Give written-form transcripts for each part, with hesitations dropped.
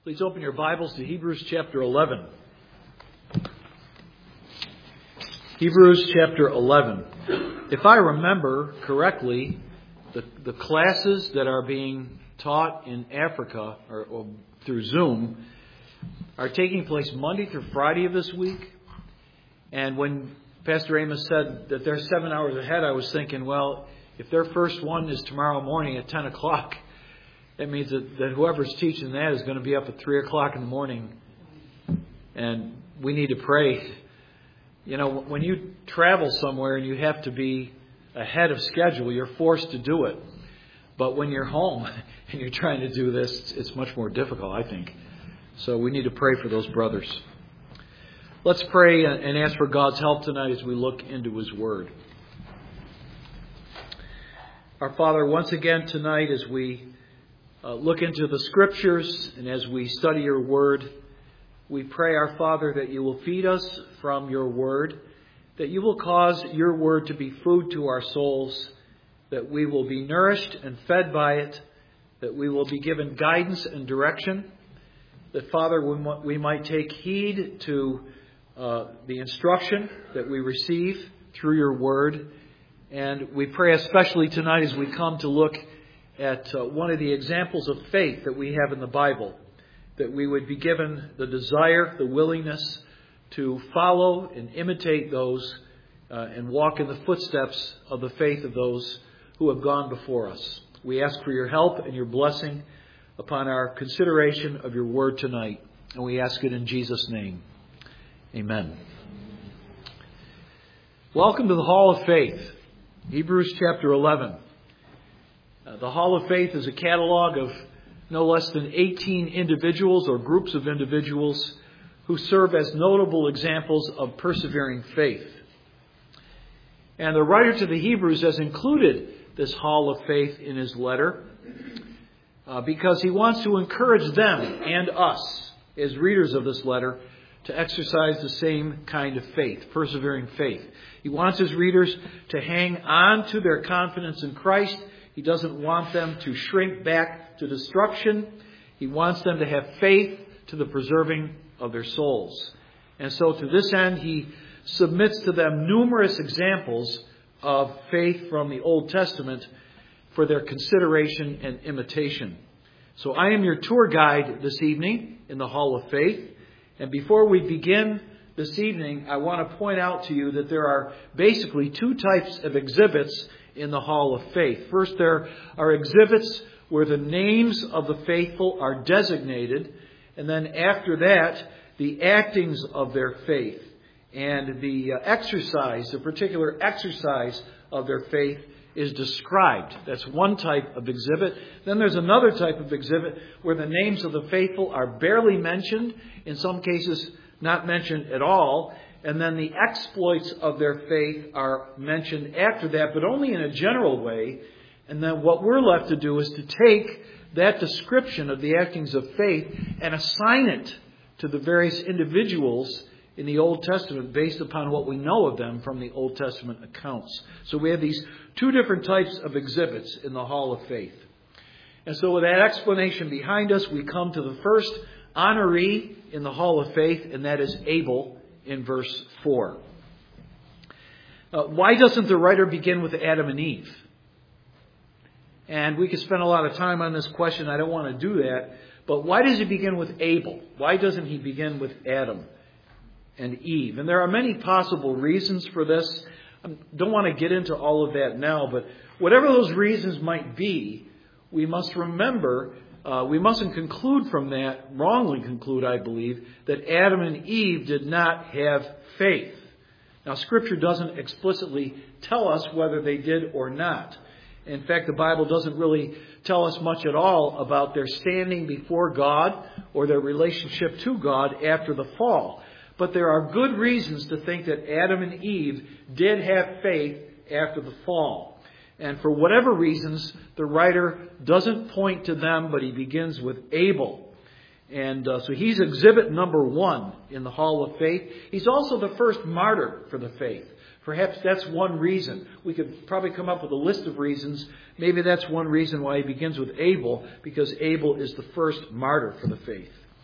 Please open your Bibles to Hebrews chapter 11. Hebrews chapter 11. If I remember correctly, the classes that are being taught in Africa or through Zoom are taking place Monday through Friday of this week. And when Pastor Amos said that they're 7 hours ahead, I was thinking, well, if their first one is tomorrow morning at 10 o'clock, that means that whoever's teaching that is going to be up at 3 o'clock in the morning. And we need to pray. You know, when you travel somewhere and you have to be ahead of schedule, you're forced to do it. But when you're home and you're trying to do this, it's much more difficult, I think. So we need to pray for those brothers. Let's pray and ask for God's help tonight as we look into His Word. Our Father, once again tonight as we look into the Scriptures and as we study Your Word, we pray, our Father, that You will feed us from Your Word, that You will cause Your Word to be food to our souls, that we will be nourished and fed by it, that we will be given guidance and direction, that, Father, we might take heed to the instruction that we receive through Your Word. And we pray especially tonight as we come to look at one of the examples of faith that we have in the Bible, that we would be given the desire, the willingness to follow and imitate those and walk in the footsteps of the faith of those who have gone before us. We ask for Your help and Your blessing upon our consideration of Your Word tonight. And we ask it in Jesus' name. Amen. Welcome to the Hall of Faith, Hebrews chapter 11. The Hall of Faith is a catalog of no less than 18 individuals or groups of individuals who serve as notable examples of persevering faith. And the writer to the Hebrews has included this Hall of Faith in his letter because he wants to encourage them and us as readers of this letter to exercise the same kind of faith, persevering faith. He wants his readers to hang on to their confidence in Christ. He doesn't want them to shrink back to destruction. He wants them to have faith to the preserving of their souls. And so to this end, he submits to them numerous examples of faith from the Old Testament for their consideration and imitation. So I am your tour guide this evening in the Hall of Faith. And before we begin this evening, I want to point out to you that there are basically two types of exhibits in the Hall of Faith. First, there are exhibits where the names of the faithful are designated. And then after that, the actings of their faith and the particular exercise of their faith is described. That's one type of exhibit. Then there's another type of exhibit where the names of the faithful are barely mentioned, in some cases not mentioned at all, and then the exploits of their faith are mentioned after that, but only in a general way. And then what we're left to do is to take that description of the actings of faith and assign it to the various individuals in the Old Testament based upon what we know of them from the Old Testament accounts. So we have these two different types of exhibits in the Hall of Faith. And so with that explanation behind us, we come to the first honoree in the Hall of Faith, and that is Abel in verse 4. Why doesn't the writer begin with Adam and Eve? And we could spend a lot of time on this question. I don't want to do that. But why does he begin with Abel? Why doesn't he begin with Adam and Eve? And there are many possible reasons for this. I don't want to get into all of that now, but whatever those reasons might be, we must remember, we mustn't conclude from that, wrongly conclude, I believe, that Adam and Eve did not have faith. Now, Scripture doesn't explicitly tell us whether they did or not. In fact, the Bible doesn't really tell us much at all about their standing before God or their relationship to God after the fall. But there are good reasons to think that Adam and Eve did have faith after the fall. And for whatever reasons, the writer doesn't point to them, but he begins with Abel. And so he's exhibit number 1 in the Hall of Faith. He's also the first martyr for the faith. Perhaps that's one reason. We could probably come up with a list of reasons. Maybe that's one reason why he begins with Abel, because Abel is the first martyr for the faith.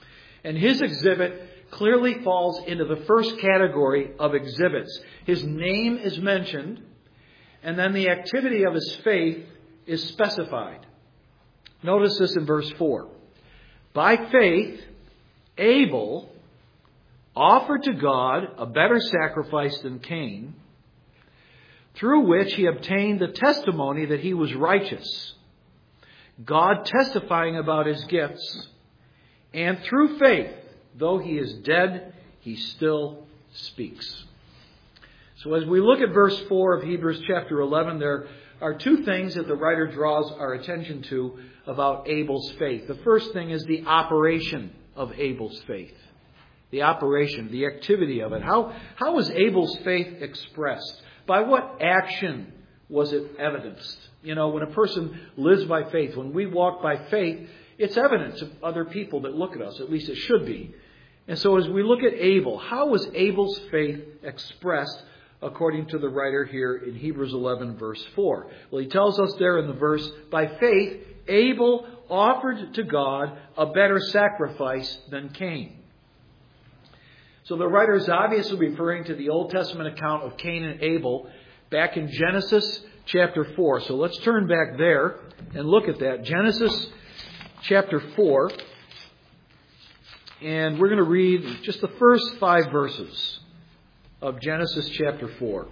And his exhibit clearly falls into the first category of exhibits. His name is mentioned, and then the activity of his faith is specified. Notice this in verse 4. By faith, Abel offered to God a better sacrifice than Cain, through which he obtained the testimony that he was righteous, God testifying about his gifts. And through faith, though he is dead, he still speaks. So as we look at verse 4 of Hebrews chapter 11, there are two things that the writer draws our attention to about Abel's faith. The first thing is the operation of Abel's faith. The operation, the activity of it. How was Abel's faith expressed? By what action was it evidenced? You know, when a person lives by faith, when we walk by faith, it's evidence of other people that look at us. At least it should be. And so as we look at Abel, how was Abel's faith expressed according to the writer here in Hebrews 11 verse 4? Well, he tells us there in the verse, by faith, Abel offered to God a better sacrifice than Cain. So the writer is obviously referring to the Old Testament account of Cain and Abel back in Genesis chapter 4. So let's turn back there and look at that. Genesis chapter 4. And we're going to read just the first 5 verses of Genesis chapter 4.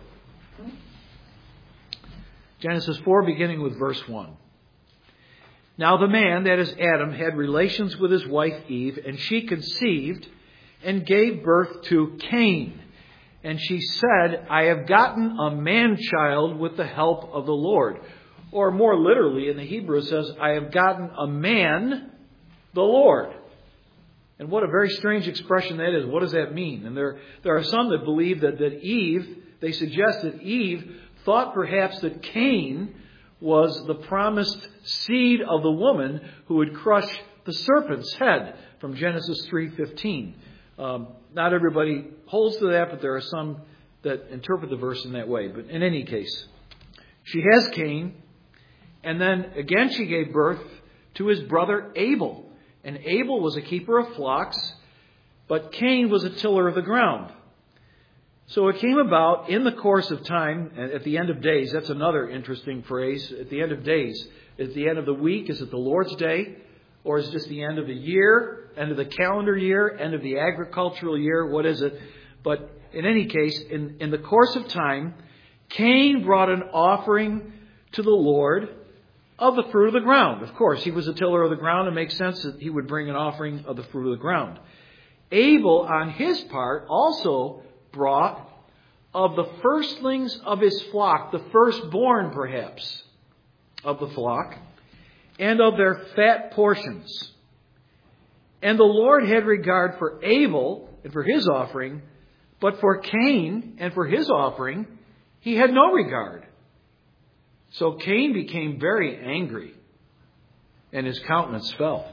Genesis 4, beginning with verse 1. Now the man, that is Adam, had relations with his wife Eve, and she conceived and gave birth to Cain. And she said, I have gotten a man-child with the help of the Lord. Or more literally, in the Hebrew it says, I have gotten a man, the Lord. And what a very strange expression that is. What does that mean? And there are some that believe that Eve, they suggest that Eve thought perhaps that Cain was the promised seed of the woman who would crush the serpent's head from Genesis 3:15. Not everybody holds to that, but there are some that interpret the verse in that way. But in any case, she has Cain, and then again she gave birth to his brother Abel. And Abel was a keeper of flocks, but Cain was a tiller of the ground. So it came about in the course of time, at the end of days. That's another interesting phrase. At the end of days. At the end of the week, is it the Lord's day? Or is it just the end of the year, end of the calendar year, end of the agricultural year? What is it? But in any case, in the course of time, Cain brought an offering to the Lord of the fruit of the ground. Of course, he was a tiller of the ground. It makes sense that he would bring an offering of the fruit of the ground. Abel, on his part, also brought of the firstlings of his flock, the firstborn perhaps of the flock, and of their fat portions. And the Lord had regard for Abel and for his offering, but for Cain and for his offering, he had no regard. So Cain became very angry, and his countenance fell.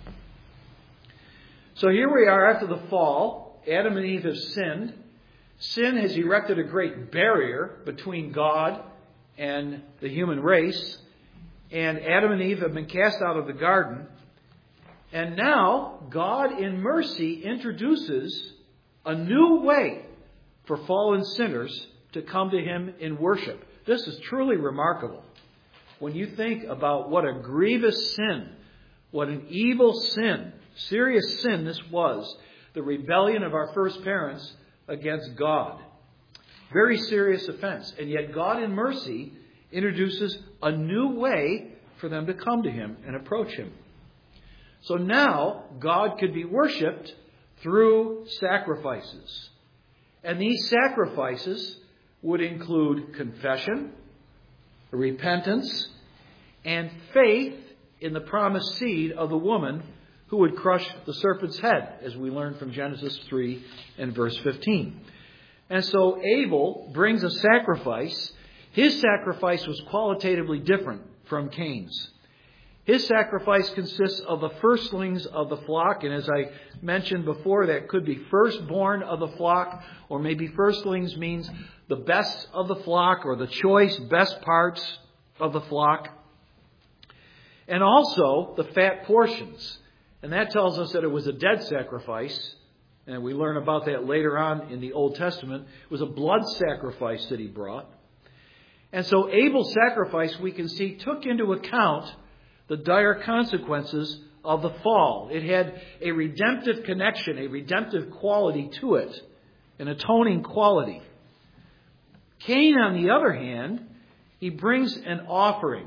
So here we are after the fall. Adam and Eve have sinned. Sin has erected a great barrier between God and the human race. And Adam and Eve have been cast out of the garden. And now God in mercy introduces a new way for fallen sinners to come to Him in worship. This is truly remarkable. When you think about what a grievous sin, what an evil sin, serious sin this was, the rebellion of our first parents against God. Very serious offense. And yet God in mercy introduces a new way for them to come to Him and approach Him. So now God could be worshipped through sacrifices. And these sacrifices would include confession, repentance, and faith in the promised seed of the woman who would crush the serpent's head, as we learn from Genesis 3 and verse 15. And so Abel brings a sacrifice. His sacrifice was qualitatively different from Cain's. His sacrifice consists of the firstlings of the flock, and as I mentioned before, that could be firstborn of the flock, or maybe firstlings means the best of the flock, or the choice best parts of the flock. And also the fat portions. And that tells us that it was a dead sacrifice. And we learn about that later on in the Old Testament. It was a blood sacrifice that he brought. And so Abel's sacrifice, we can see, took into account the dire consequences of the fall. It had a redemptive connection, a redemptive quality to it, an atoning quality. Cain, on the other hand, he brings an offering.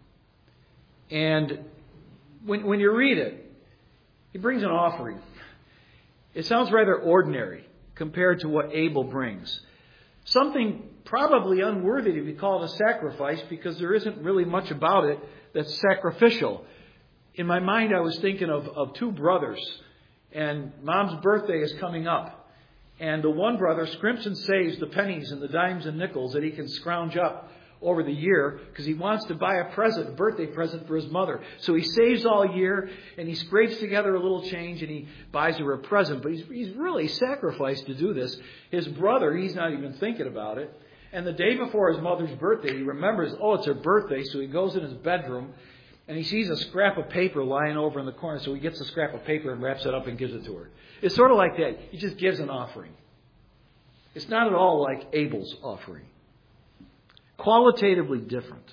And when you read it, he brings an offering. It sounds rather ordinary compared to what Abel brings. Something probably unworthy to be called a sacrifice because there isn't really much about it that's sacrificial. In my mind, I was thinking of two brothers, and Mom's birthday is coming up. And the one brother scrimps and saves the pennies and the dimes and nickels that he can scrounge up over the year because he wants to buy a present, a birthday present for his mother. So he saves all year and he scrapes together a little change and he buys her a present. But he's really sacrificed to do this. His brother, he's not even thinking about it. And the day before his mother's birthday, he remembers, it's her birthday. So he goes in his bedroom and he sees a scrap of paper lying over in the corner. So he gets a scrap of paper and wraps it up and gives it to her. It's sort of like that. He just gives an offering. It's not at all like Abel's offering. Qualitatively different.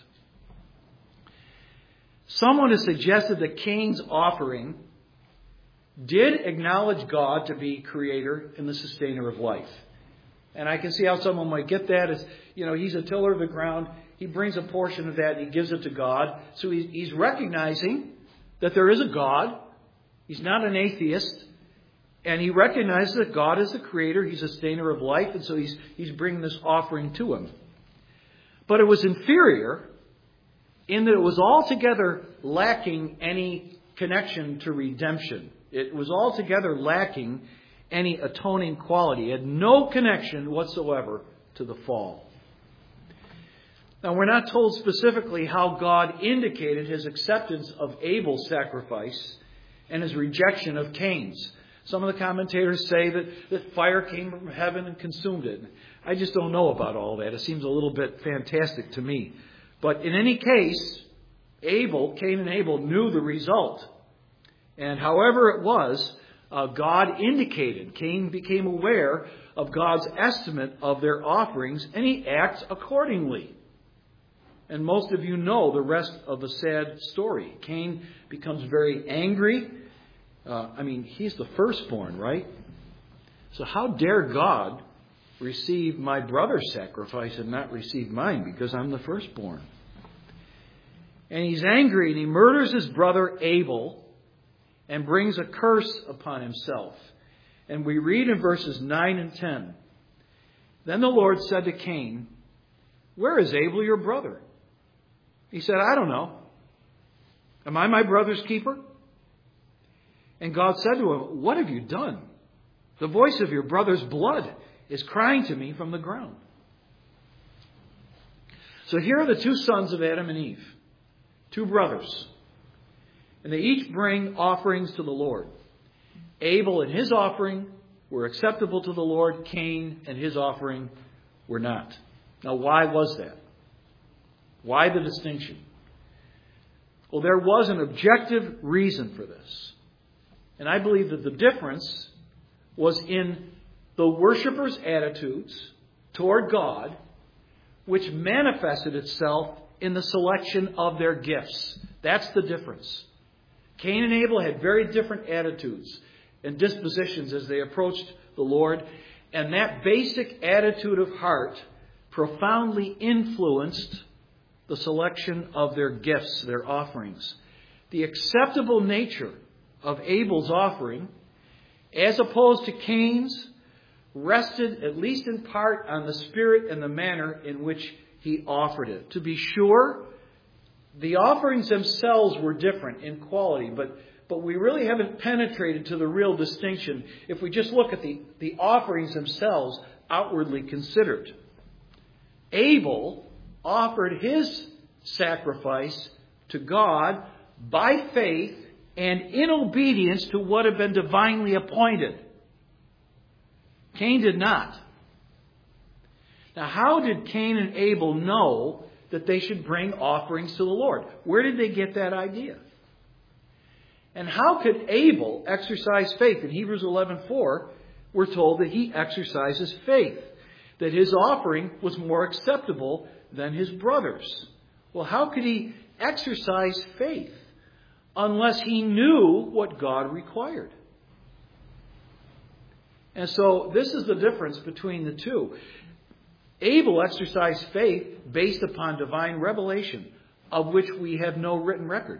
Someone has suggested that Cain's offering did acknowledge God to be creator and the sustainer of life. And I can see how someone might get that as, he's a tiller of the ground. He brings a portion of that and he gives it to God. So he's recognizing that there is a God. He's not an atheist. And he recognizes that God is the creator. He's a sustainer of life. And so he's bringing this offering to him. But it was inferior in that it was altogether lacking any connection to redemption. It was altogether lacking any atoning quality. It had no connection whatsoever to the fall. Now, we're not told specifically how God indicated his acceptance of Abel's sacrifice and his rejection of Cain's. Some of the commentators say that fire came from heaven and consumed it. I just don't know about all that. It seems a little bit fantastic to me. But in any case, Cain and Abel knew the result. And however it was, God indicated, Cain became aware of God's estimate of their offerings, and he acts accordingly. And most of you know the rest of the sad story. Cain becomes very angry. He's the firstborn, right? So how dare God receive my brother's sacrifice and not receive mine because I'm the firstborn? And he's angry and he murders his brother Abel and brings a curse upon himself. And we read in verses 9 and 10. Then the Lord said to Cain, "Where is Abel your brother?" He said, "I don't know. Am I my brother's keeper?" And God said to him, "What have you done? The voice of your brother's blood is crying to me from the ground." So here are the two sons of Adam and Eve, two brothers. And they each bring offerings to the Lord. Abel and his offering were acceptable to the Lord. Cain and his offering were not. Now, why was that? Why the distinction? Well, there was an objective reason for this. And I believe that the difference was in the worshippers' attitudes toward God, which manifested itself in the selection of their gifts. That's the difference. Cain and Abel had very different attitudes and dispositions as they approached the Lord. And that basic attitude of heart profoundly influenced the selection of their gifts, their offerings. The acceptable nature of Abel's offering, as opposed to Cain's, rested at least in part on the spirit and the manner in which he offered it. To be sure, the offerings themselves were different in quality, but we really haven't penetrated to the real distinction if we just look at the offerings themselves outwardly considered. Abel offered his sacrifice to God by faith and in obedience to what had been divinely appointed. Cain did not. Now, how did Cain and Abel know that they should bring offerings to the Lord? Where did they get that idea? And how could Abel exercise faith? In Hebrews 11:4, we're told that he exercises faith, that his offering was more acceptable than his brother's. Well, how could he exercise faith unless he knew what God required? And so this is the difference between the two. Abel exercised faith based upon divine revelation, of which we have no written record.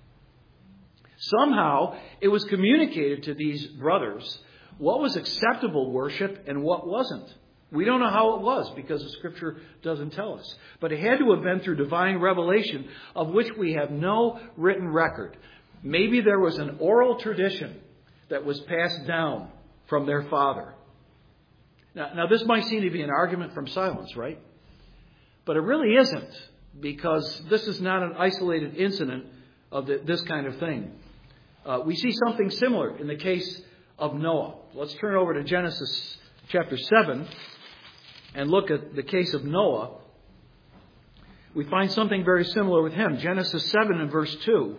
Somehow, it was communicated to these brothers what was acceptable worship and what wasn't. We don't know how it was because the Scripture doesn't tell us. But it had to have been through divine revelation, of which we have no written record. Maybe there was an oral tradition that was passed down from their father. Now, this might seem to be an argument from silence, right? But it really isn't, because this is not an isolated incident of this kind of thing. We see something similar in the case of Noah. Let's turn over to Genesis chapter 7 and look at the case of Noah. We find something very similar with him. Genesis 7 and verse 2.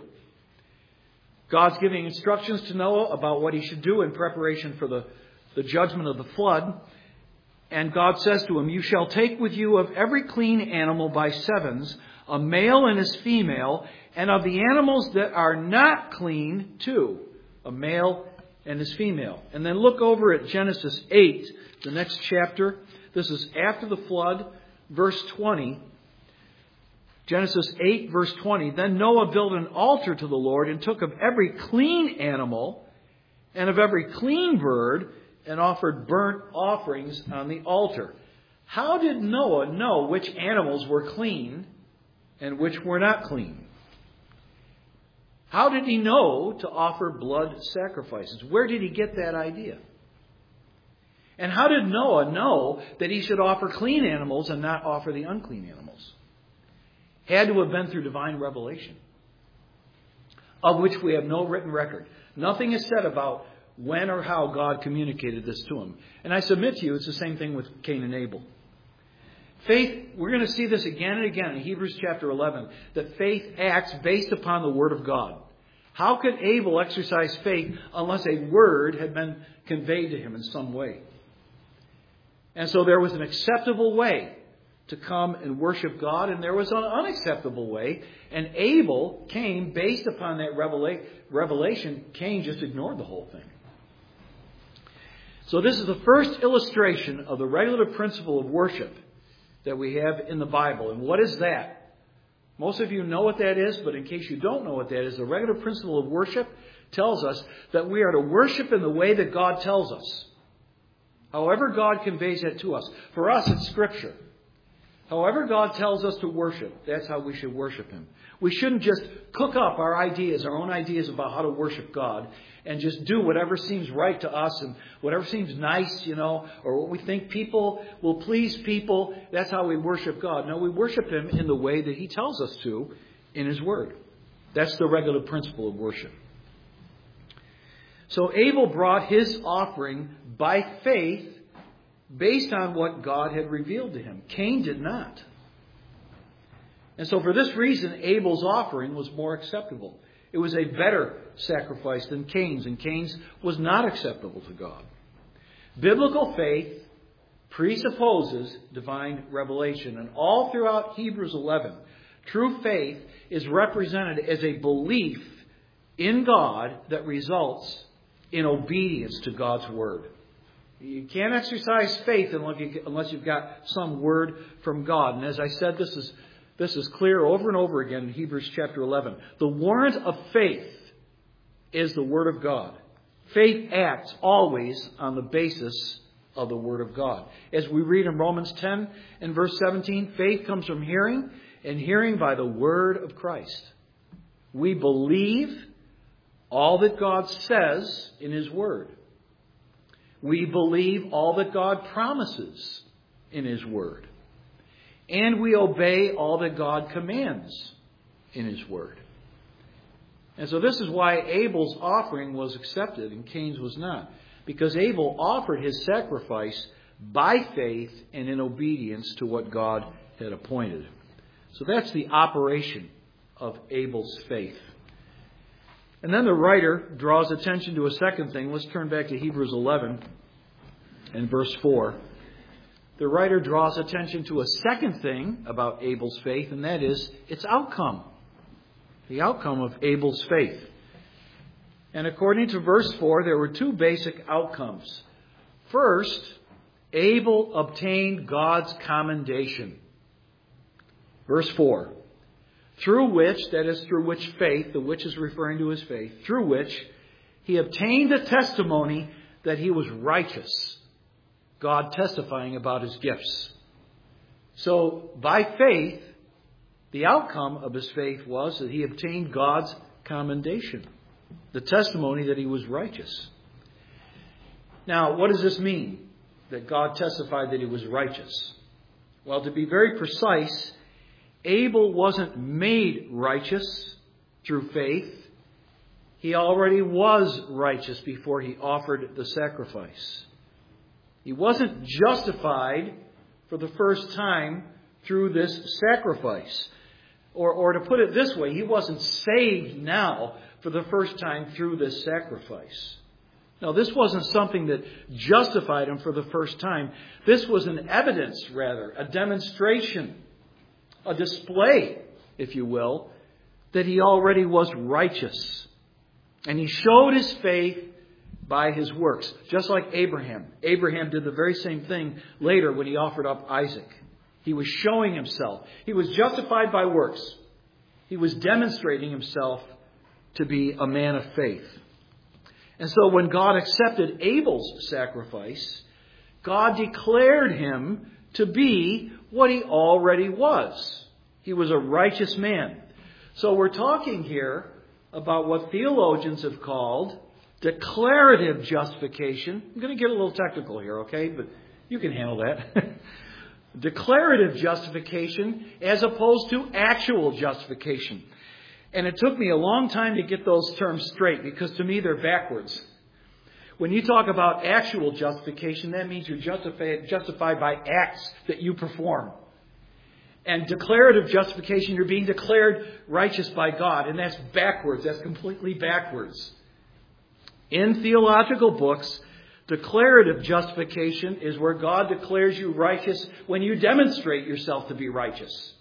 God's giving instructions to Noah about what he should do in preparation for the judgment of the flood. And God says to him, "You shall take with you of every clean animal by sevens, a male and his female, and of the animals that are not clean, too, a male and his female." And then look over at Genesis 8, the next chapter. This is after the flood, verse 20. Genesis 8, verse 20. "Then Noah built an altar to the Lord and took of every clean animal and of every clean bird and offered burnt offerings on the altar." How did Noah know which animals were clean and which were not clean? How did he know to offer blood sacrifices? Where did he get that idea? And how did Noah know that he should offer clean animals and not offer the unclean animals? Had to have been through divine revelation, of which we have no written record. Nothing is said about when or how God communicated this to him. And I submit to you, it's the same thing with Cain and Abel. Faith, we're going to see this again and again in Hebrews chapter 11, that faith acts based upon the Word of God. How could Abel exercise faith unless a word had been conveyed to him in some way? And so there was an acceptable way to come and worship God, and there was an unacceptable way. And Abel came based upon that revelation. Cain just ignored the whole thing. So this is the first illustration of the regulative principle of worship that we have in the Bible. And what is that? Most of you know what that is, but in case you don't know what that is, the regulative principle of worship tells us that we are to worship in the way that God tells us. However God conveys that to us. For us, it's Scripture. However God tells us to worship, that's how we should worship Him. We shouldn't just cook up our own ideas about how to worship God, and just do whatever seems right to us and whatever seems nice, or what we think people will please people. That's how we worship God. No, we worship Him in the way that He tells us to in His Word. That's the regulative principle of worship. So Abel brought his offering by faith based on what God had revealed to him. Cain did not. And so for this reason, Abel's offering was more acceptable. It was a better sacrifice than Cain's, and Cain's was not acceptable to God. Biblical faith presupposes divine revelation. And all throughout Hebrews 11, true faith is represented as a belief in God that results in obedience to God's Word. You can't exercise faith unless you've got some word from God. And as I said, this is clear over and over again in Hebrews chapter 11. The warrant of faith is the Word of God. Faith acts always on the basis of the Word of God. As we read in Romans 10 and verse 17, faith comes from hearing, and hearing by the Word of Christ. We believe all that God says in His Word. We believe all that God promises in His Word. And we obey all that God commands in His Word. And so this is why Abel's offering was accepted and Cain's was not. Because Abel offered his sacrifice by faith and in obedience to what God had appointed. So that's the operation of Abel's faith. And then the writer draws attention to a second thing. Let's turn back to Hebrews 11 and verse 4. The writer draws attention to a second thing about Abel's faith, and that is its outcome. The outcome of Abel's faith. And according to verse 4, there were two basic outcomes. First, Abel obtained God's commendation. Verse 4. Through which, that is through which faith, the which is referring to his faith, through which he obtained a testimony that he was righteous. God testifying about his gifts. So, by faith, the outcome of his faith was that he obtained God's commendation. The testimony that he was righteous. Now, what does this mean? That God testified that he was righteous? Well, to be very precise, Abel wasn't made righteous through faith. He already was righteous before he offered the sacrifice. He wasn't justified for the first time through this sacrifice. Or to put it this way, he wasn't saved now for the first time through this sacrifice. Now, this wasn't something that justified him for the first time. This was an evidence, rather, a demonstration, a display, if you will, that he already was righteous. And he showed his faith by his works, just like Abraham. Abraham did the very same thing later when he offered up Isaac. He was showing himself. He was justified by works. He was demonstrating himself to be a man of faith. And so when God accepted Abel's sacrifice, God declared him to be what he already was. He was a righteous man. So we're talking here about what theologians have called declarative justification. I'm going to get a little technical here, okay? But you can handle that. Declarative justification as opposed to actual justification. And it took me a long time to get those terms straight because to me they're backwards. When you talk about actual justification, that means you're justified by acts that you perform. And declarative justification, you're being declared righteous by God. And that's backwards. That's completely backwards. In theological books, declarative justification is where God declares you righteous when you demonstrate yourself to be righteous.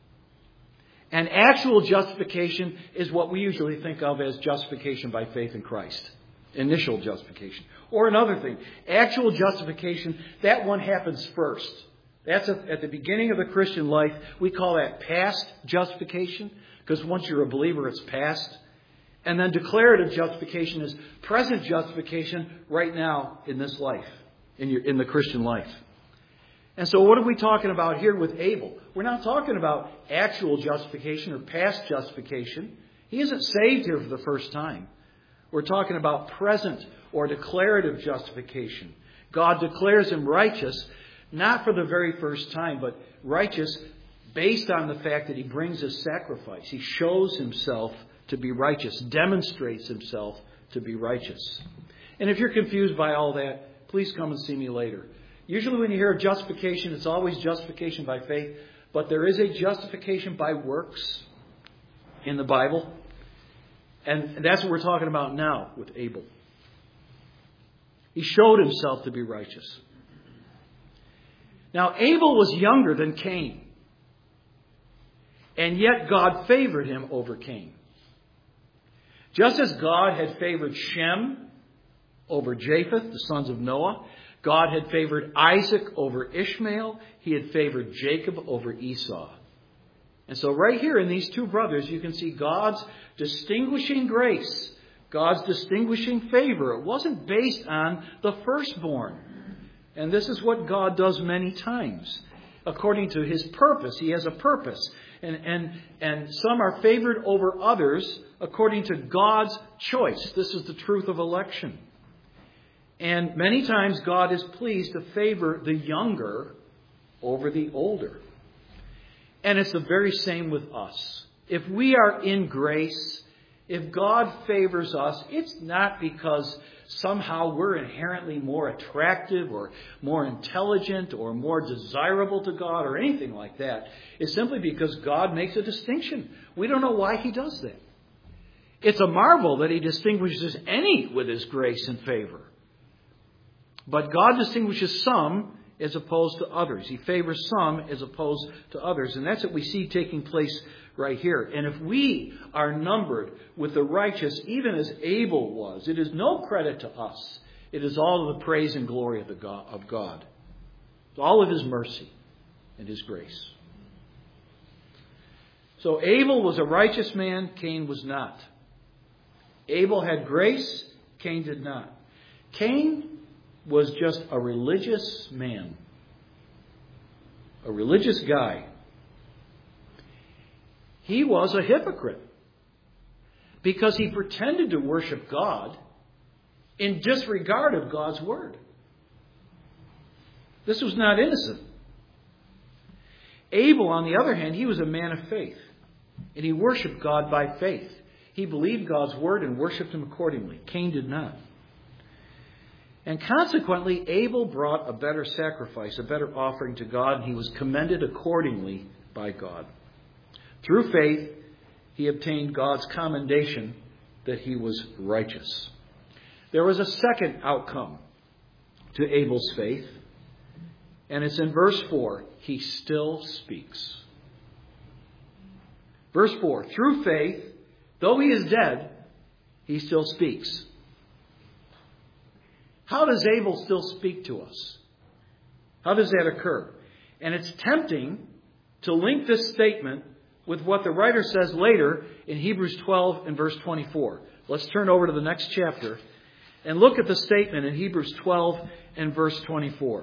And actual justification is what we usually think of as justification by faith in Christ. Initial justification. Or another thing, actual justification, that one happens first. That's at the beginning of the Christian life. We call that past justification, because once you're a believer, it's past. And then declarative justification is present justification right now in this life, in the Christian life. And so what are we talking about here with Abel? We're not talking about actual justification or past justification. He isn't saved here for the first time. We're talking about present or declarative justification. God declares him righteous, not for the very first time, but righteous based on the fact that he brings his sacrifice. He shows himself to be righteous, demonstrates himself to be righteous. And if you're confused by all that, please come and see me later. Usually when you hear justification, it's always justification by faith, but there is a justification by works in the Bible. And that's what we're talking about now with Abel. He showed himself to be righteous. Now, Abel was younger than Cain. And yet God favored him over Cain. Just as God had favored Shem over Japheth, the sons of Noah, God had favored Isaac over Ishmael. He had favored Jacob over Esau. And so right here in these two brothers, you can see God's distinguishing grace, God's distinguishing favor. It wasn't based on the firstborn. And this is what God does many times. According to his purpose, he has a purpose. And some are favored over others according to God's choice. This is the truth of election. And many times God is pleased to favor the younger over the older. And it's the very same with us. If we are in grace, if God favors us, it's not because somehow we're inherently more attractive or more intelligent or more desirable to God or anything like that. It's simply because God makes a distinction. We don't know why he does that. It's a marvel that he distinguishes any with his grace and favor. But God distinguishes some as opposed to others. He favors some as opposed to others. And that's what we see taking place right here. And if we are numbered with the righteous, even as Abel was, it is no credit to us. It is all of the praise and glory of God. It's all of his mercy and his grace. So Abel was a righteous man, Cain was not. Abel had grace, Cain did not. Cain was just a religious man. A religious guy. He was a hypocrite because he pretended to worship God in disregard of God's word. This was not innocent. Abel, on the other hand, he was a man of faith, and he worshiped God by faith. He believed God's word and worshipped him accordingly. Cain did not. And consequently, Abel brought a better sacrifice, a better offering to God, and he was commended accordingly by God. Through faith, he obtained God's commendation that he was righteous. There was a second outcome to Abel's faith, and it's in verse 4. He still speaks. Verse 4. Through faith, though he is dead, he still speaks. How does Abel still speak to us? How does that occur? And it's tempting to link this statement with what the writer says later in Hebrews 12 and verse 24. Let's turn over to the next chapter and look at the statement in Hebrews 12 and verse 24.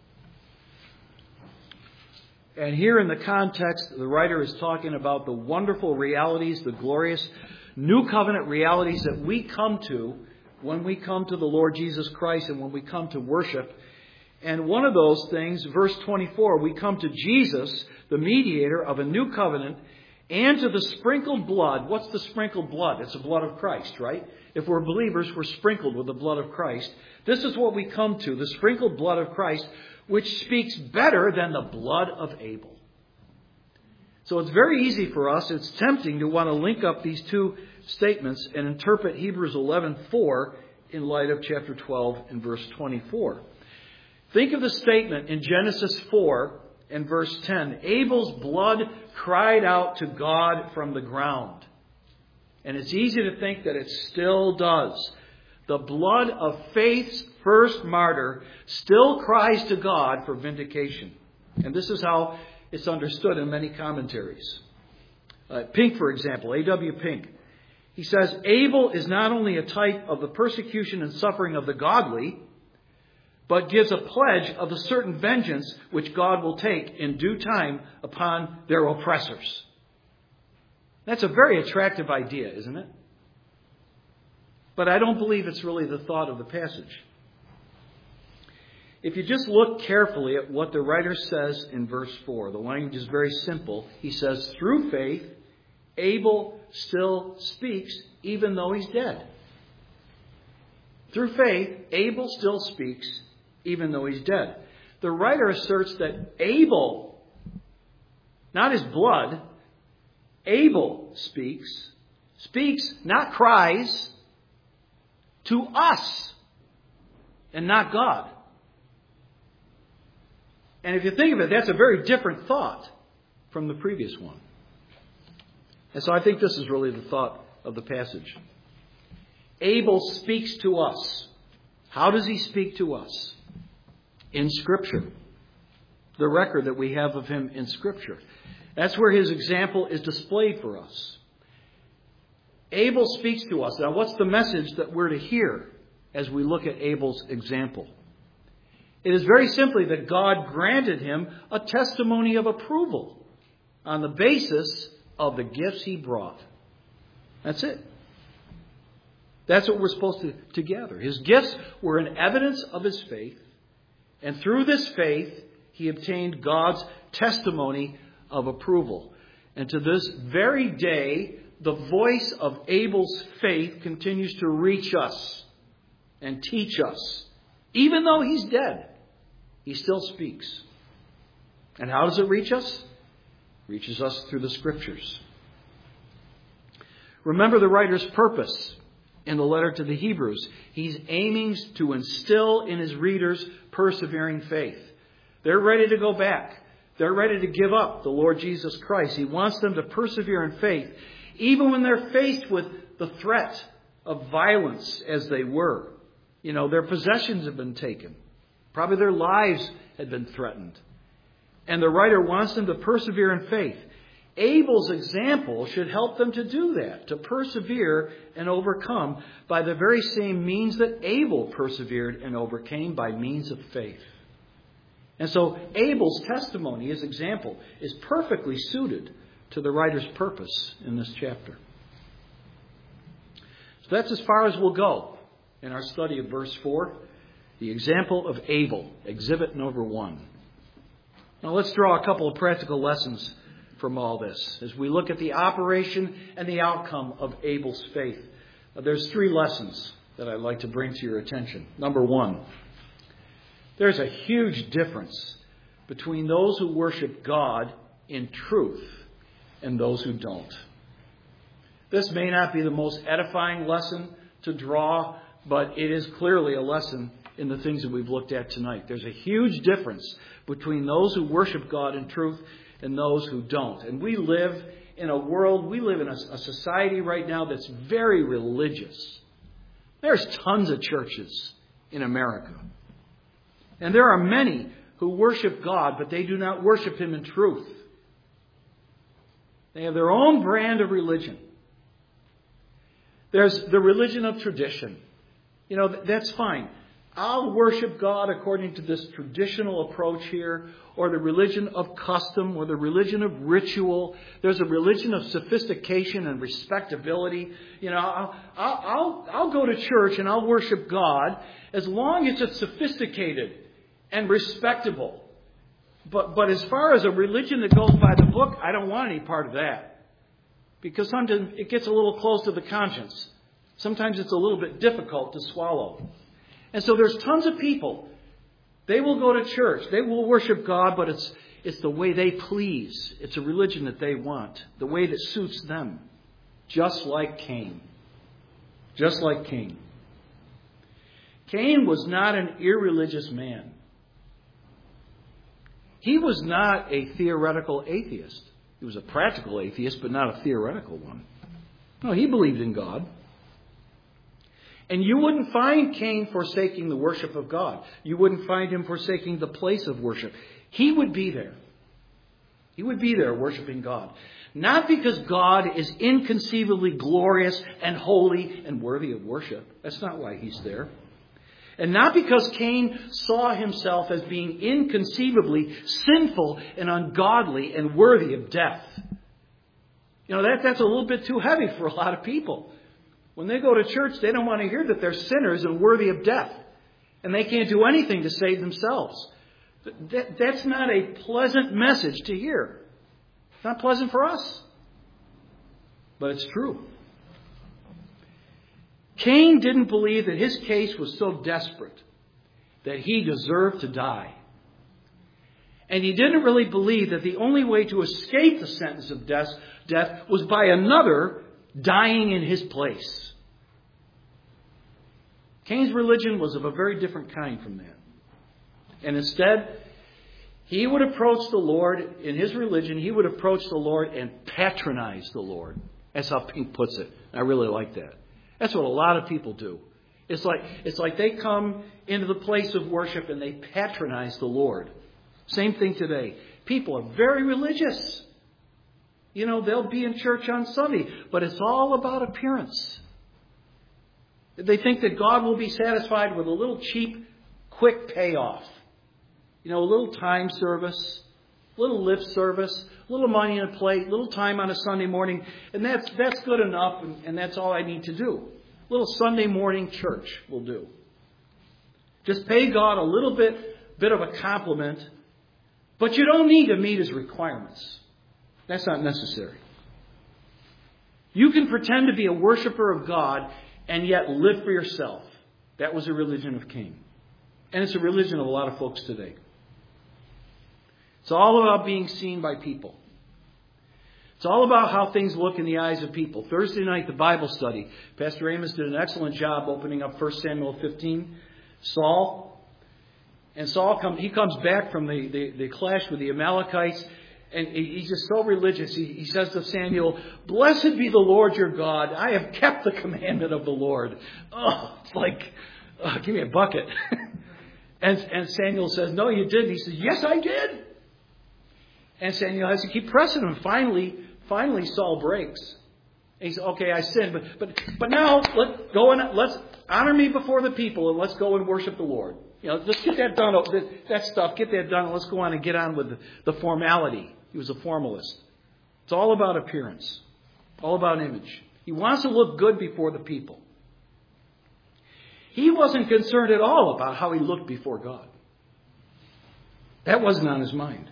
And here in the context, the writer is talking about the wonderful realities, the glorious new covenant realities that we come to when we come to the Lord Jesus Christ and when we come to worship. And one of those things, verse 24, we come to Jesus, the mediator of a new covenant, and to the sprinkled blood. What's the sprinkled blood? It's the blood of Christ, right? If we're believers, we're sprinkled with the blood of Christ. This is what we come to, the sprinkled blood of Christ, which speaks better than the blood of Abel. So it's very easy for us, it's tempting to want to link up these two statements and interpret Hebrews 11:4 in light of chapter 12 and verse 24. Think of the statement in Genesis 4 and verse 10. Abel's blood cried out to God from the ground. And it's easy to think that it still does. The blood of faith's first martyr still cries to God for vindication. And this is how it's understood in many commentaries. Pink, for example, A.W. Pink. He says, Abel is not only a type of the persecution and suffering of the godly, but gives a pledge of the certain vengeance which God will take in due time upon their oppressors. That's a very attractive idea, isn't it? But I don't believe it's really the thought of the passage. If you just look carefully at what the writer says in verse 4, the language is very simple. He says, through faith, Abel still speaks even though he's dead. Through faith, Abel still speaks even though he's dead. The writer asserts that Abel, not his blood, Abel speaks, not cries, to us and not God. And if you think of it, that's a very different thought from the previous one. And so I think this is really the thought of the passage. Abel speaks to us. How does he speak to us? In Scripture. The record that we have of him in Scripture. That's where his example is displayed for us. Abel speaks to us. Now, what's the message that we're to hear as we look at Abel's example? It is very simply that God granted him a testimony of approval on the basis of the gifts he brought. That's it. That's what we're supposed to gather. His gifts were an evidence of his faith, and through this faith, he obtained God's testimony of approval. And to this very day, the voice of Abel's faith continues to reach us and teach us. Even though he's dead, he still speaks. And how does it reach us? It reaches us through the Scriptures. Remember the writer's purpose in the letter to the Hebrews. He's aiming to instill in his readers persevering faith. They're ready to go back. They're ready to give up the Lord Jesus Christ. He wants them to persevere in faith, even when they're faced with the threat of violence as they were. Their possessions have been taken. Probably their lives had been threatened. And the writer wants them to persevere in faith. Abel's example should help them to do that, to persevere and overcome by the very same means that Abel persevered and overcame, by means of faith. And so Abel's testimony, his example, is perfectly suited to the writer's purpose in this chapter. So that's as far as we'll go in our study of verse 4, the example of Abel, exhibit number 1. Now let's draw a couple of practical lessons from all this as we look at the operation and the outcome of Abel's faith. There's 3 lessons that I'd like to bring to your attention. Number 1, there's a huge difference between those who worship God in truth and those who don't. This may not be the most edifying lesson to draw, but it is clearly a lesson in the things that we've looked at tonight. There's a huge difference between those who worship God in truth and those who don't. And we live in a society right now that's very religious. There's tons of churches in America. And there are many who worship God, but they do not worship Him in truth. They have their own brand of religion. There's the religion of tradition. That's fine. I'll worship God according to this traditional approach here, or the religion of custom, or the religion of ritual. There's a religion of sophistication and respectability. I'll go to church and I'll worship God as long as it's sophisticated and respectable. But as far as a religion that goes by the book, I don't want any part of that. Because sometimes it gets a little close to the conscience. Sometimes it's a little bit difficult to swallow. And so there's tons of people. They will go to church. They will worship God, but it's the way they please. It's a religion that they want. The way that suits them. Just like Cain. Just like Cain. Cain was not an irreligious man. He was not a theoretical atheist. He was a practical atheist, but not a theoretical one. No, he believed in God. And you wouldn't find Cain forsaking the worship of God. You wouldn't find him forsaking the place of worship. He would be there. He would be there worshiping God. Not because God is inconceivably glorious and holy and worthy of worship. That's not why he's there. And not because Cain saw himself as being inconceivably sinful and ungodly and worthy of death. That's a little bit too heavy for a lot of people. When they go to church, they don't want to hear that they're sinners and worthy of death. And they can't do anything to save themselves. That's not a pleasant message to hear. It's not pleasant for us. But it's true. Cain didn't believe that his case was so desperate that he deserved to die. And he didn't really believe that the only way to escape the sentence of death was by another dying in his place. Cain's religion was of a very different kind from that. And instead, he would approach the Lord in his religion. He would approach the Lord and patronize the Lord. That's how Pink puts it. I really like that. That's what a lot of people do. It's like they come into the place of worship and they patronize the Lord. Same thing today. People are very religious. They'll be in church on Sunday, but it's all about appearance. They think that God will be satisfied with a little cheap, quick payoff. A little time service, a little lip service, a little money in a plate, a little time on a Sunday morning, and that's good enough, and that's all I need to do. A little Sunday morning church will do. Just pay God a little bit of a compliment, but you don't need to meet His requirements. That's not necessary. You can pretend to be a worshiper of God and yet live for yourself. That was the religion of Cain. And it's a religion of a lot of folks today. It's all about being seen by people. It's all about how things look in the eyes of people. Thursday night, the Bible study. Pastor Amos did an excellent job opening up 1 Samuel 15. Saul comes back from the clash with the Amalekites, and he's just so religious. He says to Samuel, "Blessed be the Lord your God. I have kept the commandment of the Lord." Oh, it's like, give me a bucket. and Samuel says, "No, you didn't." He says, "Yes, I did." And Samuel has to keep pressing him. Finally, Saul breaks. And he says, "Okay, I sinned, but now let's honor me before the people, and let's go and worship the Lord. Just get that done. That stuff, get that done, and let's go on and get on with the formality." He was a formalist. It's all about appearance, all about image. He wants to look good before the people. He wasn't concerned at all about how he looked before God. That wasn't on his mind.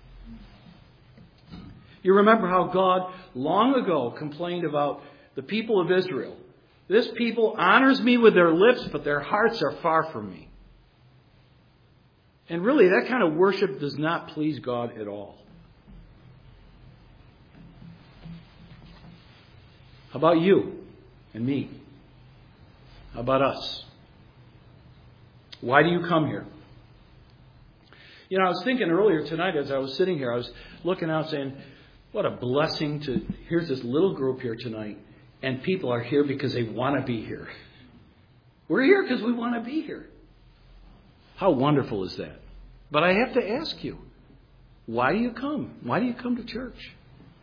You remember how God long ago complained about the people of Israel. "This people honors me with their lips, but their hearts are far from me." And really, that kind of worship does not please God at all. How about you and me? How about us? Why do you come here? I was thinking earlier tonight as I was sitting here, I was looking out saying, what a blessing here's this little group here tonight, and people are here because they want to be here. We're here because we want to be here. How wonderful is that? But I have to ask you, why do you come? Why do you come to church?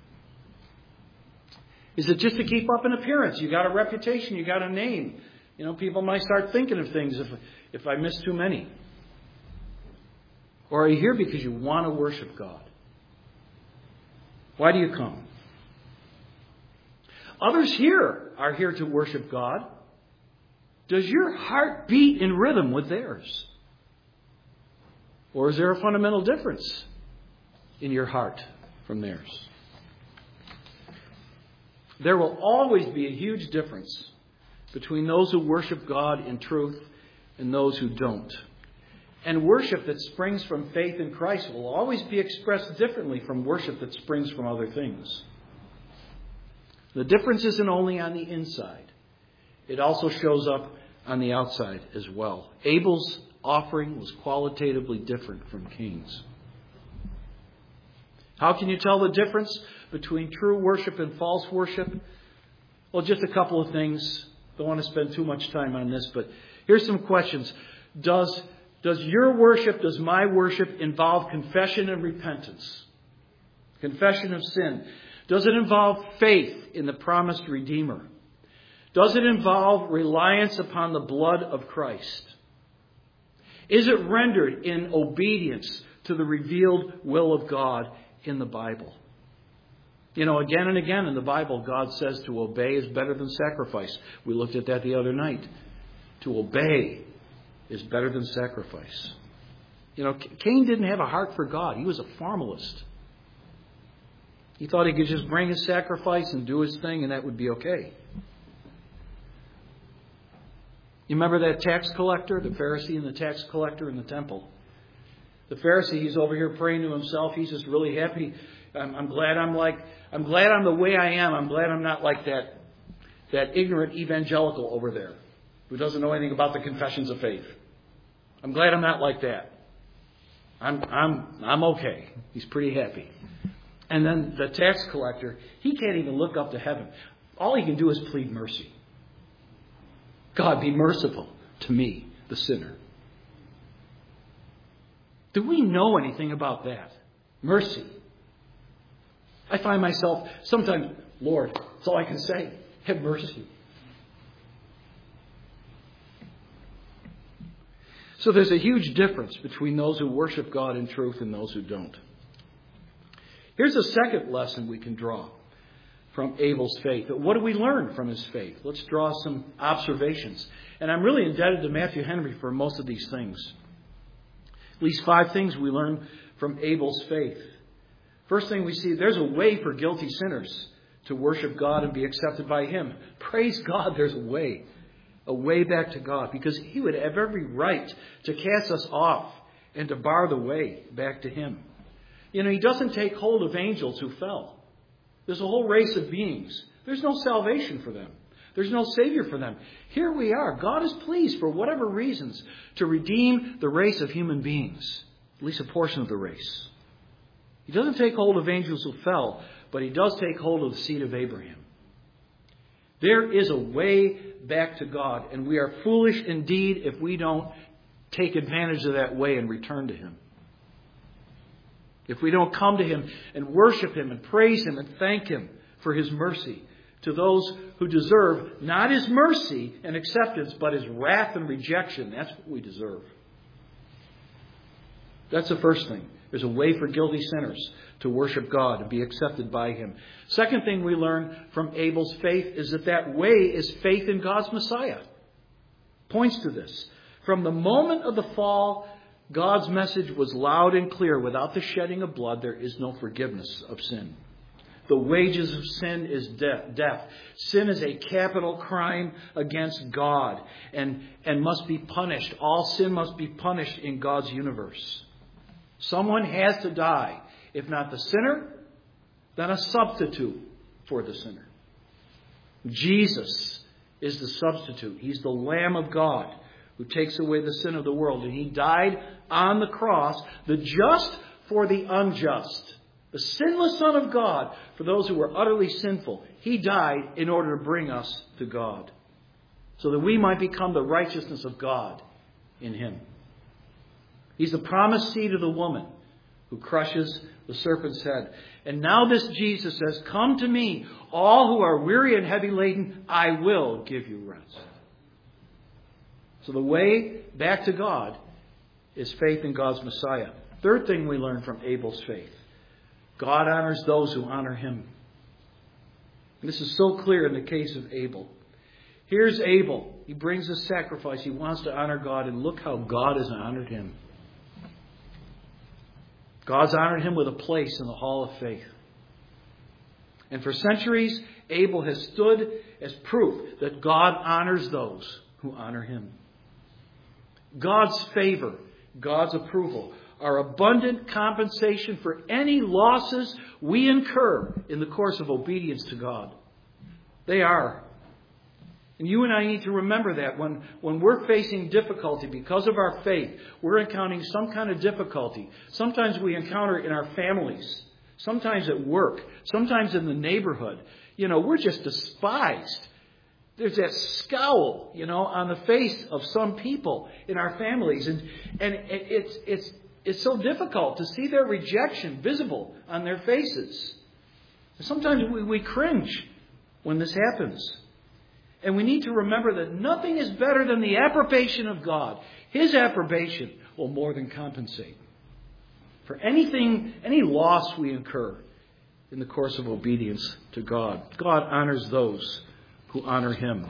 Is it just to keep up an appearance? You got a reputation, you got a name. People might start thinking of things if I miss too many. Or are you here because you want to worship God? Why do you come? Others here are here to worship God. Does your heart beat in rhythm with theirs? Or is there a fundamental difference in your heart from theirs? There will always be a huge difference between those who worship God in truth and those who don't. And worship that springs from faith in Christ will always be expressed differently from worship that springs from other things. The difference isn't only on the inside. It also shows up on the outside as well. Abel's offering was qualitatively different from Cain's. How can you tell the difference between true worship and false worship? Well, just a couple of things. Don't want to spend too much time on this, but here's some questions. Does your worship, does my worship involve confession and repentance? Confession of sin. Does it involve faith in the promised Redeemer? Does it involve reliance upon the blood of Christ? Is it rendered in obedience to the revealed will of God in the Bible? Again and again in the Bible, God says to obey is better than sacrifice. We looked at that the other night. To obey is better than sacrifice. Cain didn't have a heart for God. He was a formalist. He thought he could just bring his sacrifice and do his thing and that would be okay. You remember that tax collector, the Pharisee and the tax collector in the temple? The Pharisee, he's over here praying to himself. He's just really happy. I'm glad I'm the way I am. I'm glad I'm not like that ignorant evangelical over there who doesn't know anything about the confessions of faith. I'm glad I'm not like that. I'm okay. He's pretty happy. And then the tax collector, he can't even look up to heaven. All he can do is plead mercy. God, be merciful to me, the sinner. Do we know anything about that? Mercy. I find myself sometimes, Lord, that's all I can say. Have mercy. So there's a huge difference between those who worship God in truth and those who don't. Here's a second lesson we can draw from Abel's faith. What do we learn from his faith? Let's draw some observations. And I'm really indebted to Matthew Henry for most of these things. At least 5 things we learn from Abel's faith. First thing we see, there's a way for guilty sinners to worship God and be accepted by Him. Praise God, there's a way back to God, because He would have every right to cast us off and to bar the way back to Him. He doesn't take hold of angels who fell. There's a whole race of beings. There's no salvation for them. There's no Savior for them. Here we are. God is pleased, for whatever reasons, to redeem the race of human beings, at least a portion of the race. He doesn't take hold of angels who fell, but He does take hold of the seed of Abraham. There is a way back to God, and we are foolish indeed if we don't take advantage of that way and return to Him. If we don't come to Him and worship Him and praise Him and thank Him for His mercy to those who deserve not His mercy and acceptance, but His wrath and rejection. That's what we deserve. That's the first thing. There's a way for guilty sinners to worship God and be accepted by Him. Second thing we learn from Abel's faith is that way is faith in God's Messiah. Points to this. From the moment of the fall, God's message was loud and clear. Without the shedding of blood, there is no forgiveness of sin. The wages of sin is death. Sin is a capital crime against God and must be punished. All sin must be punished in God's universe. Someone has to die. If not the sinner, then a substitute for the sinner. Jesus is the substitute. He's the Lamb of God who takes away the sin of the world. And He died on the cross, the just for the unjust. The sinless Son of God for those who were utterly sinful. He died in order to bring us to God, so that we might become the righteousness of God in Him. He's the promised seed of the woman who crushes the serpent's head. And now this Jesus says, "Come to me, all who are weary and heavy laden, I will give you rest." So the way back to God is faith in God's Messiah. Third thing we learn from Abel's faith: God honors those who honor Him. And this is so clear in the case of Abel. Here's Abel. He brings a sacrifice. He wants to honor God, and look how God has honored him. God's honored him with a place in the hall of faith. And for centuries, Abel has stood as proof that God honors those who honor Him. God's favor, God's approval, are abundant compensation for any losses we incur in the course of obedience to God. They are. And you and I need to remember that when we're facing difficulty because of our faith, we're encountering some kind of difficulty. Sometimes we encounter it in our families, sometimes at work, sometimes in the neighborhood. We're just despised. There's that scowl, on the face of some people in our families. And it's so difficult to see their rejection visible on their faces. Sometimes we cringe when this happens. And we need to remember that nothing is better than the approbation of God. His approbation will more than compensate for any loss we incur in the course of obedience to God. God honors those who honor Him.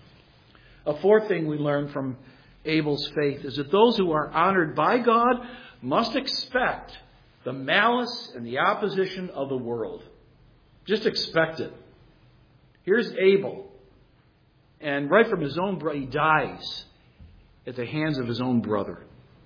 A fourth thing we learn from Abel's faith is that those who are honored by God must expect the malice and the opposition of the world. Just expect it. Here's Abel. And right from his own brother, he dies at the hands of his own brother.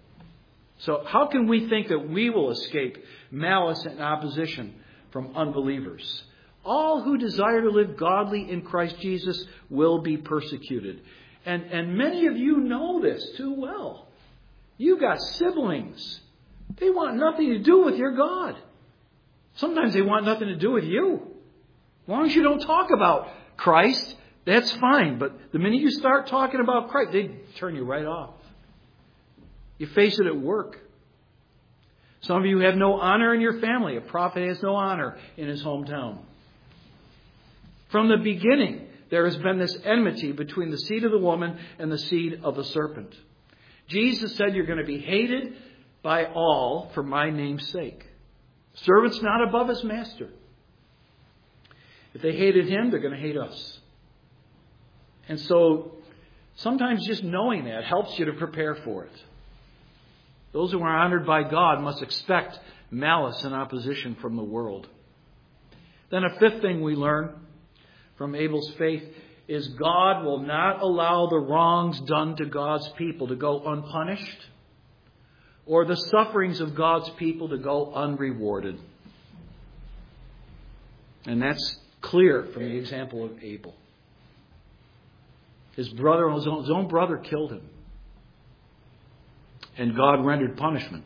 So how can we think that we will escape malice and opposition from unbelievers? All who desire to live godly in Christ Jesus will be persecuted. And many of you know this too well. You've got siblings. They want nothing to do with your God. Sometimes they want nothing to do with you. As long as you don't talk about Christ, that's fine. But the minute you start talking about Christ, they turn you right off. You face it at work. Some of you have no honor in your family. A prophet has no honor in his hometown. From the beginning, there has been this enmity between the seed of the woman and the seed of the serpent. Jesus said, "You're going to be hated by all for my name's sake." Servant's not above his master. If they hated Him, they're going to hate us. And so sometimes just knowing that helps you to prepare for it. Those who are honored by God must expect malice and opposition from the world. Then a fifth thing we learn from Abel's faith is God will not allow the wrongs done to God's people to go unpunished, or the sufferings of God's people to go unrewarded. And that's clear from the example of Abel. His own brother killed him. And God rendered punishment.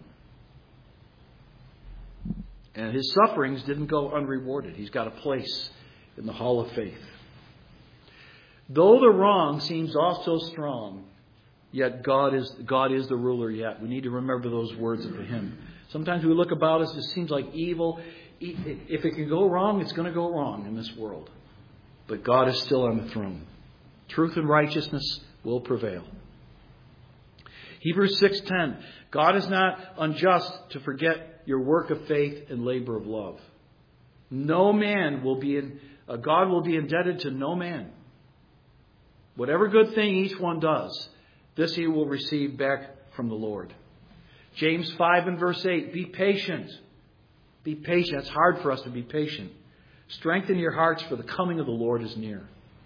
And his sufferings didn't go unrewarded. He's got a place in the hall of faith. Though the wrong seems also strong, yet God is the ruler yet. We need to remember those words of the hymn. Sometimes we look about us, it seems like evil. If it can go wrong, it's going to go wrong in this world. But God is still on the throne. Truth and righteousness will prevail. Hebrews 6:10. God is not unjust to forget your work of faith and labor of love. No man will be God will be indebted to no man. Whatever good thing each one does, this he will receive back from the Lord. James 5 and verse 8. Be patient. Be patient. It's hard for us to be patient. Strengthen your hearts, for the coming of the Lord is near.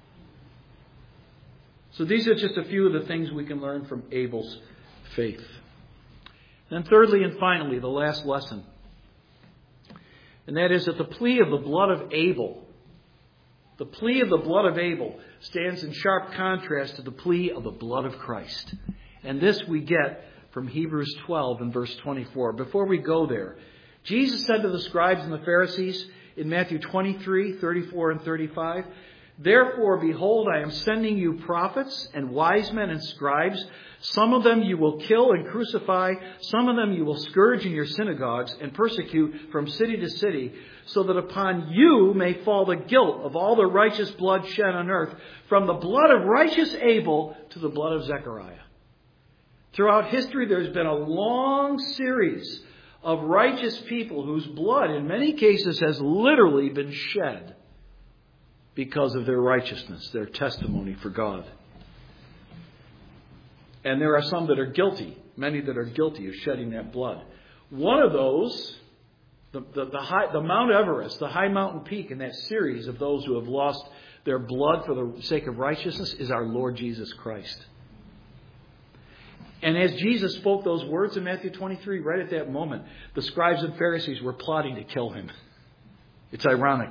So these are just a few of the things we can learn from Abel's faith. Then thirdly and finally, the last lesson. And that is that the plea of the blood of Abel, the plea of the blood of Abel stands in sharp contrast to the plea of the blood of Christ. And this we get from Hebrews 12 and verse 24. Before we go there, Jesus said to the scribes and the Pharisees in Matthew 23, 34 and 35, Therefore, behold, I am sending you prophets and wise men and scribes. Some of them you will kill and crucify. Some of them you will scourge in your synagogues and persecute from city to city, so that upon you may fall the guilt of all the righteous blood shed on earth, from the blood of righteous Abel to the blood of Zechariah. Throughout history, there's been a long series of righteous people whose blood, in many cases, has literally been shed because of their righteousness, their testimony for God. And there are some that are guilty, many that are guilty of shedding that blood. One of those, the Mount Everest, the high mountain peak in that series of those who have lost their blood for the sake of righteousness, is our Lord Jesus Christ. And as Jesus spoke those words in Matthew 23, right at that moment, the scribes and Pharisees were plotting to kill him. It's ironic.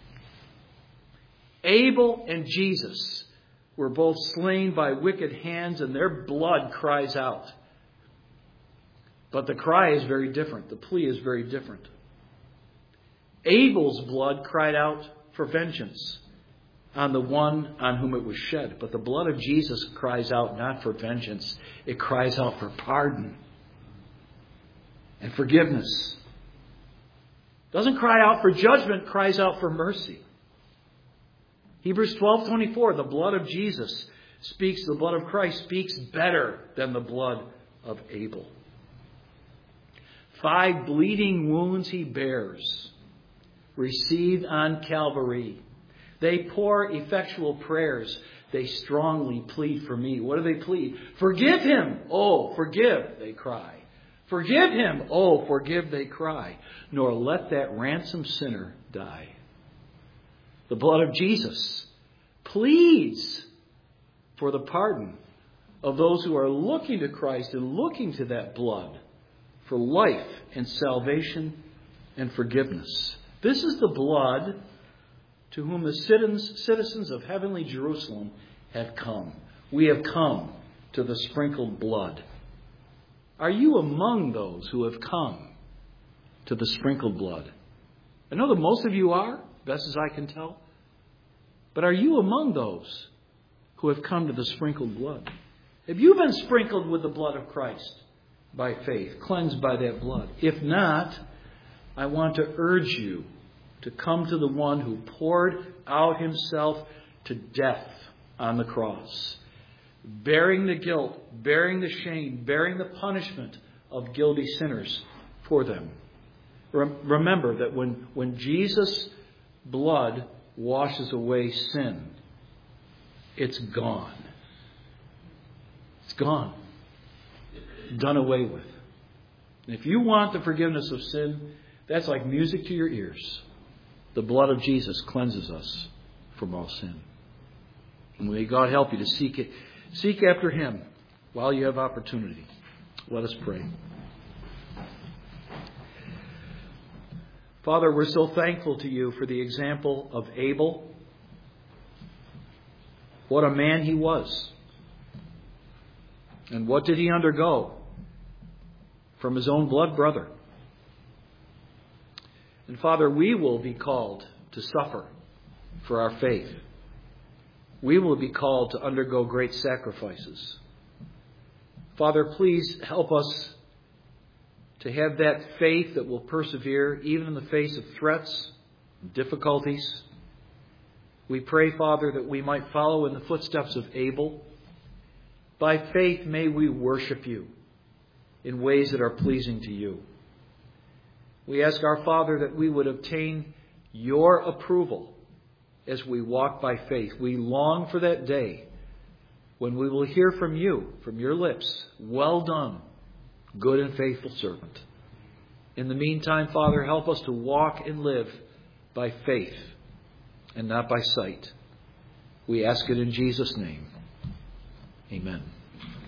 Abel and Jesus were both slain by wicked hands, and their blood cries out. But the cry is very different. The plea is very different. Abel's blood cried out for vengeance on the one on whom it was shed. But the blood of Jesus cries out not for vengeance. It cries out for pardon and forgiveness. It doesn't cry out for judgment, it cries out for mercy. Hebrews 12:24, the blood of Jesus speaks, the blood of Christ speaks better than the blood of Abel. 5 bleeding wounds he bears, received on Calvary. They pour effectual prayers. They strongly plead for me. What do they plead? Forgive him. Oh, forgive, they cry. Forgive him. Oh, forgive, they cry. Nor let that ransomed sinner die. The blood of Jesus pleads for the pardon of those who are looking to Christ and looking to that blood for life and salvation and forgiveness. This is the blood to whom the citizens of heavenly Jerusalem have come. We have come to the sprinkled blood. Are you among those who have come to the sprinkled blood? I know that most of you are, best as I can tell. But are you among those who have come to the sprinkled blood? Have you been sprinkled with the blood of Christ by faith, cleansed by that blood? If not, I want to urge you to come to the one who poured out himself to death on the cross, bearing the guilt, bearing the shame, bearing the punishment of guilty sinners for them. Remember that when Jesus' blood washes away sin, it's gone. It's gone. Done away with. And if you want the forgiveness of sin, that's like music to your ears. The blood of Jesus cleanses us from all sin. And may God help you to seek it. Seek after Him while you have opportunity. Let us pray. Father, we're so thankful to you for the example of Abel. What a man he was. And what did he undergo from his own blood brother? And Father, we will be called to suffer for our faith. We will be called to undergo great sacrifices. Father, please help us to have that faith that will persevere even in the face of threats and difficulties. We pray, Father, that we might follow in the footsteps of Abel. By faith, may we worship you in ways that are pleasing to you. We ask our Father that we would obtain your approval as we walk by faith. We long for that day when we will hear from you, from your lips, "Well done, good and faithful servant." In the meantime, Father, help us to walk and live by faith and not by sight. We ask it in Jesus' name. Amen.